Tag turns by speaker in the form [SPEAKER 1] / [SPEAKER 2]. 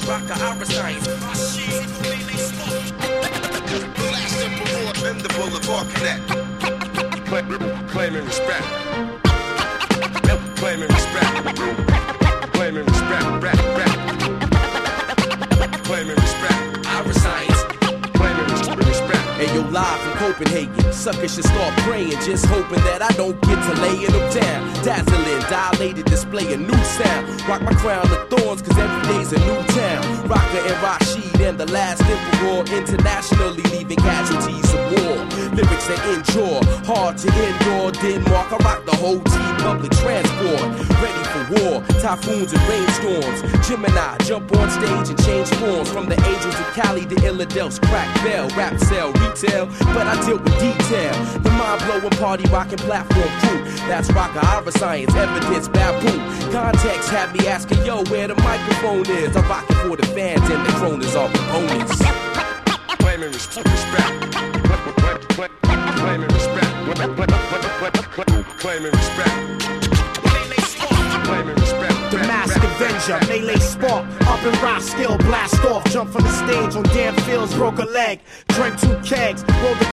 [SPEAKER 1] rocker, our science.
[SPEAKER 2] Blast Emperor, then the Boulevard Connect.
[SPEAKER 3] Claiming respect. Claiming respect. Claiming respect. Claiming respect.
[SPEAKER 1] Our science.
[SPEAKER 3] Claiming respect.
[SPEAKER 4] Hey yo, live from Copenhagen, suckers should start praying, just hoping that I don't get to laying them down. Dazzling, dilated display, a new sound. Rock my crown of thorns, cause every day's a new town. Rocker and Rashid and the last emperor, internationally leaving casualties of war. Lyrics that endure, hard to endure. Denmark, I rock the whole team, public transport. Ready for war, typhoons and rainstorms. Gemini, jump on stage and change forms. From the angels of Cali to Illadelph's crack bell. Rap sell, retail, but I deal with detail. The mind-blowing party rocking platform crew. That's rocker, our science, evidence, bamboo. Context had me asking, yo, where the microphone is. I rock it for the fans and the croners are components.
[SPEAKER 3] Claiming respect. Claiming respect. Claiming respect. Claiming respect.
[SPEAKER 5] The Masked Avenger, melee spark, up and rock, skill, blast off, jump from the stage on damn fields, broke a leg, drank 2 kegs, rolled the